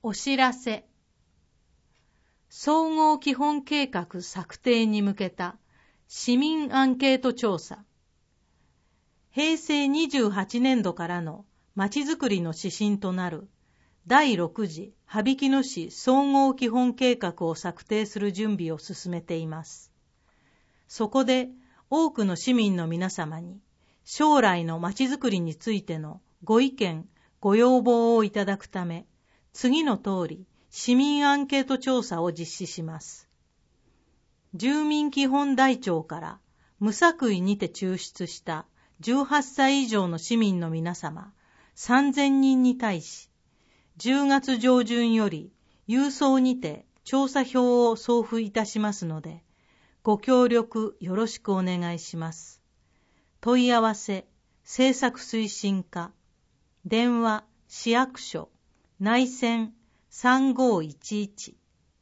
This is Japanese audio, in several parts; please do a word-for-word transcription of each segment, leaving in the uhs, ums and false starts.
お知らせ。総合基本計画策定に向けた市民アンケート調査。平成にじゅうはちねんどからのまちづくりの指針となるだいろく次羽曳野市総合基本計画を策定する準備を進めています。そこで多くの市民の皆様に将来のまちづくりについてのご意見、ご要望をいただくため、次の通り市民アンケート調査を実施します。住民基本台帳から無作為にて抽出したじゅうはっさい以上の市民の皆様さんぜんにんに対し、じゅうがつ上旬より郵送にて調査票を送付いたしますので、ご協力よろしくお願いします。問い合わせ、政策推進課、電話、市役所、内線さんごいちいち。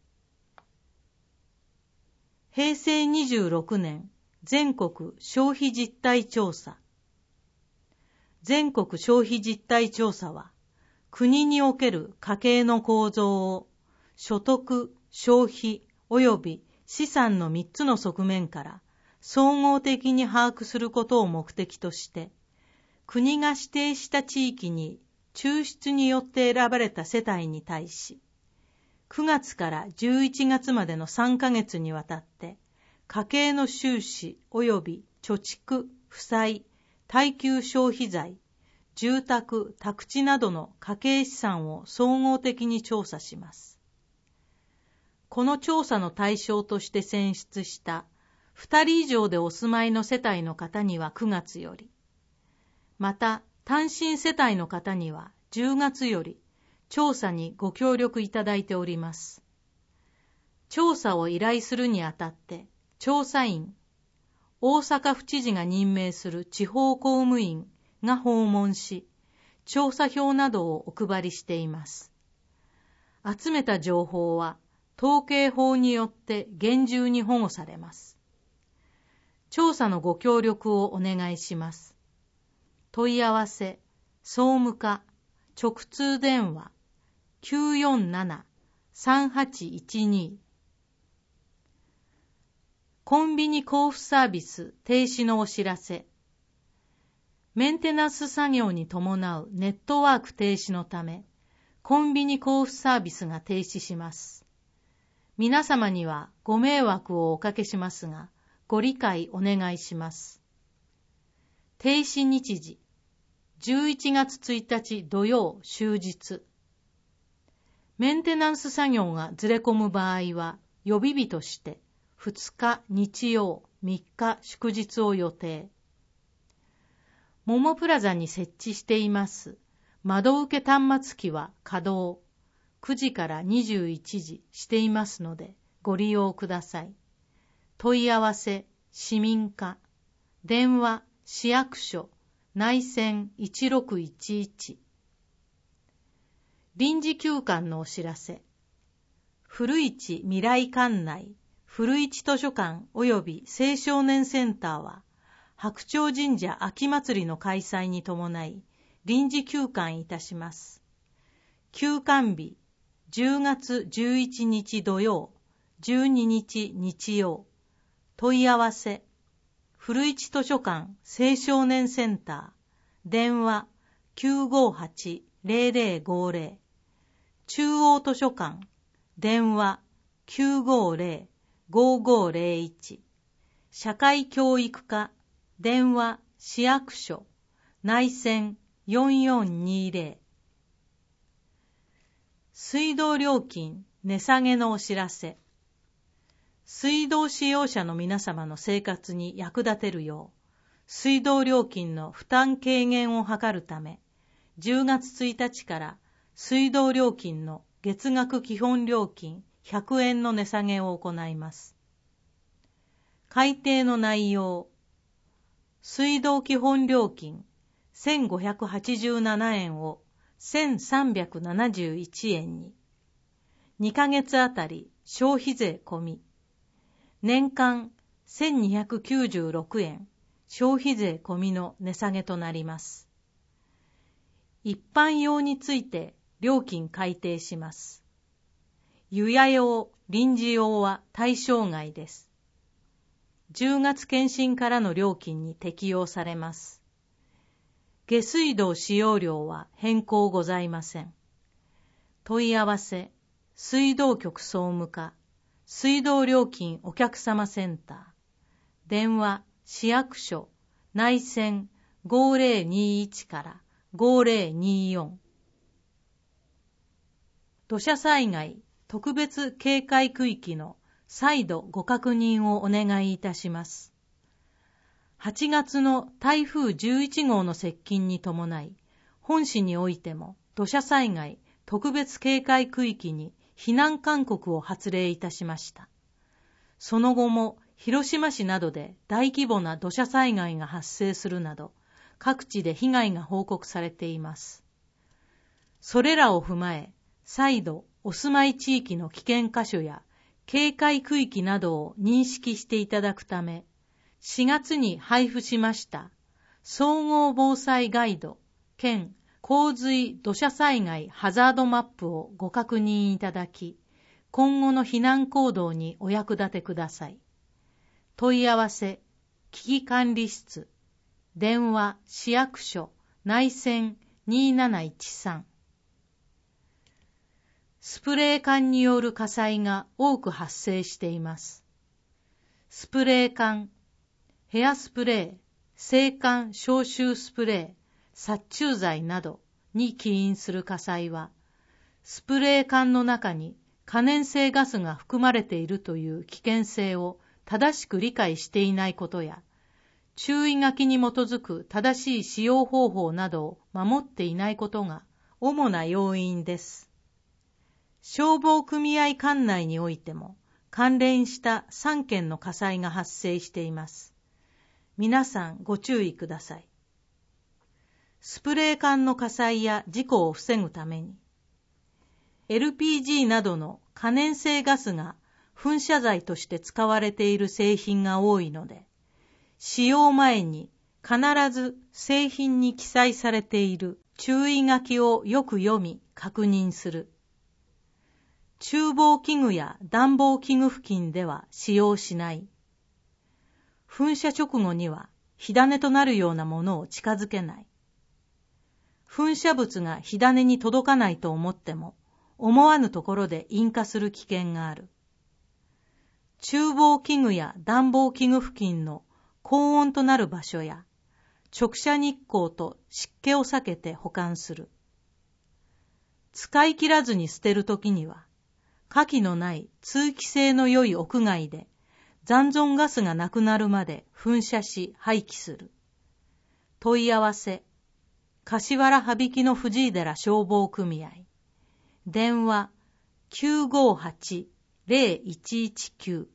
平成にじゅうろくねん全国消費実態調査。全国消費実態調査は、国における家計の構造を所得、消費及び資産のみっつの側面から総合的に把握することを目的として、国が指定した地域に抽出によって選ばれた世帯に対し、くがつからじゅういちがつまでのさんかげつにわたって、家計の収支及び貯蓄、負債、耐久消費財、住宅、宅地などの家計資産を総合的に調査します。この調査の対象として選出したふたり以上でお住まいの世帯の方にはくがつより、また単身世帯の方にはじゅうがつより調査にご協力いただいております。調査を依頼するにあたって調査員、大阪府知事が任命する地方公務員が訪問し、調査票などをお配りしています。集めた情報は統計法によって厳重に保護されます。調査のご協力をお願いします。問い合わせ、総務課、直通電話 きゅうよんなな さんはちいちに。コンビニ交付サービス停止のお知らせ。メンテナンス作業に伴うネットワーク停止のため、コンビニ交付サービスが停止します。皆様にはご迷惑をおかけしますが、ご理解お願いします。停止日時、じゅういちがつついたち土曜終日。メンテナンス作業がずれ込む場合は、予備日としてふつか日曜、みっか祝日を予定。モモプラザに設置しています窓受け端末機は稼働、くじからにじゅういちじしていますのでご利用ください。問い合わせ、市民課、電話、市役所、内線いちろくいちいち。臨時休館のお知らせ。古市未来館内、古市図書館及び青少年センターは、白鳥神社秋祭りの開催に伴い、臨時休館いたします。休館日、じゅうがつじゅういちにち土曜、じゅうににち日曜。問い合わせ、古市図書館青少年センター、電話 きゅうごはち ゼロゼロごゼロ。中央図書館、電話 きゅうごゼロ ごごゼロいち。社会教育課、電話、市役所、内線よんよんにゼロ。水道料金値下げのお知らせ。水道使用者の皆様の生活に役立てるよう、水道料金の負担軽減を図るため、じゅうがつついたちから水道料金の月額基本料金ひゃくえんの値下げを行います。改定の内容、水道基本料金せんごひゃくはちじゅうななえんをせんさんびゃくななじゅういちえんに、にかげつあたり消費税込み、年間せんにひゃくきゅうじゅうろくえん消費税込みの値下げとなります。一般用について料金改定します。湯屋用、臨時用は対象外です。じゅうがつ検診からの料金に適用されます。下水道使用料は変更ございません。問い合わせ、水道局総務課、水道料金お客様センター、電話、市役所、内線ごぜろにいちからごぜろによん。土砂災害特別警戒区域の再度ご確認をお願いいたします。はちがつの台風じゅういち号の接近に伴い、本市においても土砂災害特別警戒区域に避難勧告を発令いたしました。その後も広島市などで大規模な土砂災害が発生するなど、各地で被害が報告されています。それらを踏まえ、再度お住まい地域の危険箇所や警戒区域などを認識していただくため、しがつに配布しました総合防災ガイド兼洪水土砂災害ハザードマップをご確認いただき、今後の避難行動にお役立てください。問い合わせ、危機管理室、電話、市役所、内線にーなないちさん。スプレー缶による火災が多く発生しています。スプレー缶、ヘアスプレー、制汗消臭スプレー、殺虫剤などに起因する火災は、スプレー缶の中に可燃性ガスが含まれているという危険性を正しく理解していないことや、注意書きに基づく正しい使用方法などを守っていないことが主な要因です。消防組合管内においても関連したさんけんの火災が発生しています。皆さんご注意ください。スプレー缶の火災や事故を防ぐために、エルピージー などの可燃性ガスが噴射剤として使われている製品が多いので、使用前に必ず製品に記載されている注意書きをよく読み確認する。厨房器具や暖房器具付近では使用しない。噴射直後には火種となるようなものを近づけない。噴射物が火種に届かないと思っても、思わぬところで引火する危険がある。厨房器具や暖房器具付近の高温となる場所や、直射日光と湿気を避けて保管する。使い切らずに捨てるときには、火気のない通気性の良い屋外で残存ガスがなくなるまで噴射し廃棄する。問い合わせ、柏原羽曳の藤井寺消防組合。電話 きゅうごはち ぜろいちいちきゅう。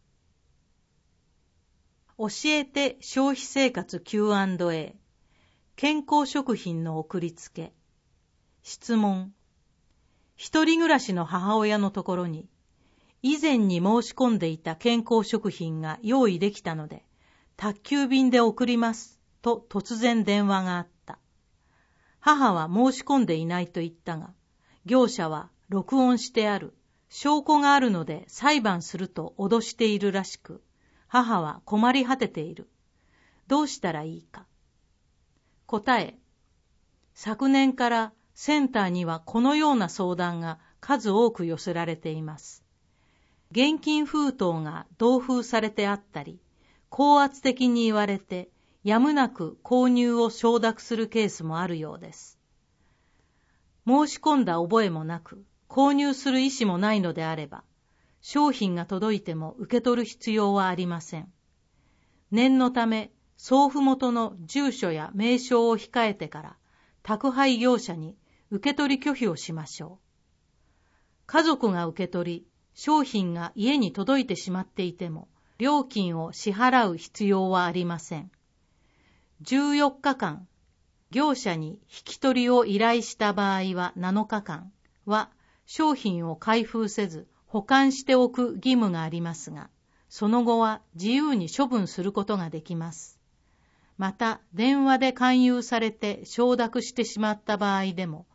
教えて消費生活 キューアンドエー。健康食品の送りつけ。質問。一人暮らしの母親のところに、以前に申し込んでいた健康食品が用意できたので、宅急便で送ります、と突然電話があった。母は申し込んでいないと言ったが、業者は録音してある、証拠があるので裁判すると脅しているらしく、母は困り果てている。どうしたらいいか。答え。昨年からセンターにはこのような相談が数多く寄せられています。現金封筒が同封されてあったり、高圧的に言われてやむなく購入を承諾するケースもあるようです。申し込んだ覚えもなく、購入する意思もないのであれば、商品が届いても受け取る必要はありません。念のため、送付元の住所や名称を控えてから、宅配業者に受け取り拒否をしましょう。家族が受け取り、商品が家に届いてしまっていても、料金を支払う必要はありません。じゅうよっかかん、業者に引き取りを依頼した場合はなのかかんは、商品を開封せず保管しておく義務がありますが、その後は自由に処分することができます。また、電話で勧誘されて承諾してしまった場合でも、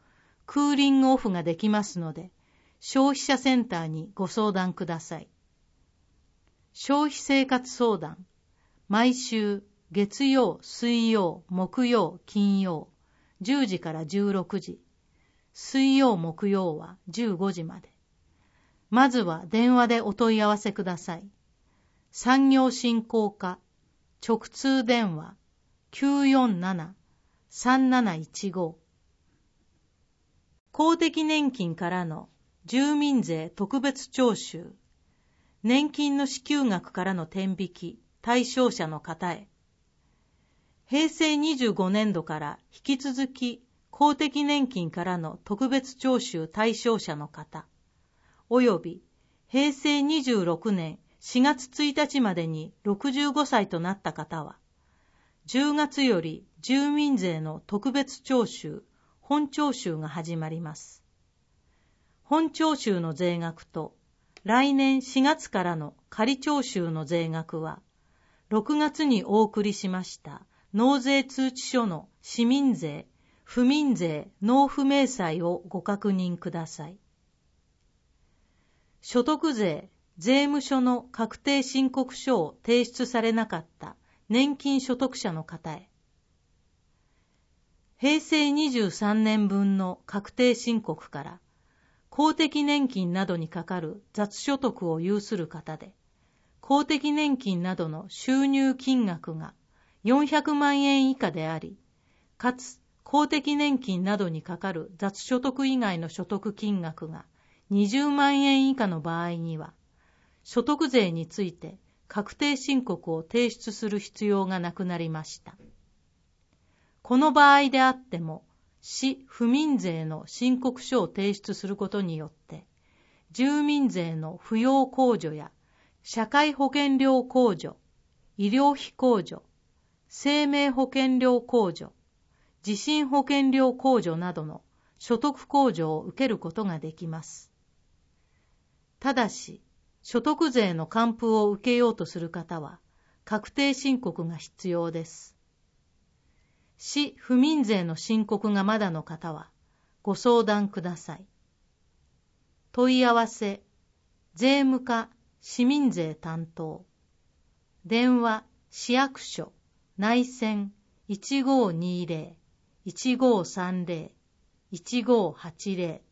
クーリングオフができますので、消費者センターにご相談ください。消費生活相談、毎週月曜、水曜、木曜、金曜、じゅうじからじゅうろくじ、水曜、木曜はじゅうごじまで。まずは電話でお問い合わせください。産業振興課直通電話 きゅうよんなな さんなないちご。公的年金からの住民税特別徴収、年金の支給額からの天引き対象者の方へ。平成にじゅうごねんどから引き続き公的年金からの特別徴収対象者の方、および平成にじゅうろくねんしがつついたちまでにろくじゅうごさいとなった方は、じゅうがつより住民税の特別徴収、本徴収が始まります。本徴収の税額と来年しがつからの仮徴収の税額は、ろくがつにお送りしました納税通知書の市民税、府民税納付明細をご確認ください。所得税、税務署の確定申告書を提出されなかった年金所得者の方へ。平成にじゅうさんねんぶんの確定申告から公的年金などにかかる雑所得を有する方で、公的年金などの収入金額がよんひゃくまんえん以下であり、かつ公的年金などにかかる雑所得以外の所得金額がにじゅうまんえん以下の場合には、所得税について確定申告を提出する必要がなくなりました。この場合であっても、市府民税の申告書を提出することによって、住民税の扶養控除や社会保険料控除、医療費控除、生命保険料控除、地震保険料控除などの所得控除を受けることができます。ただし、所得税の還付を受けようとする方は、確定申告が必要です。市府民税の申告がまだの方は、ご相談ください。問い合わせ、税務課市民税担当。電話、市役所、内線 いちごーにーぜろ いちごーさんぜろ いちごーはちぜろ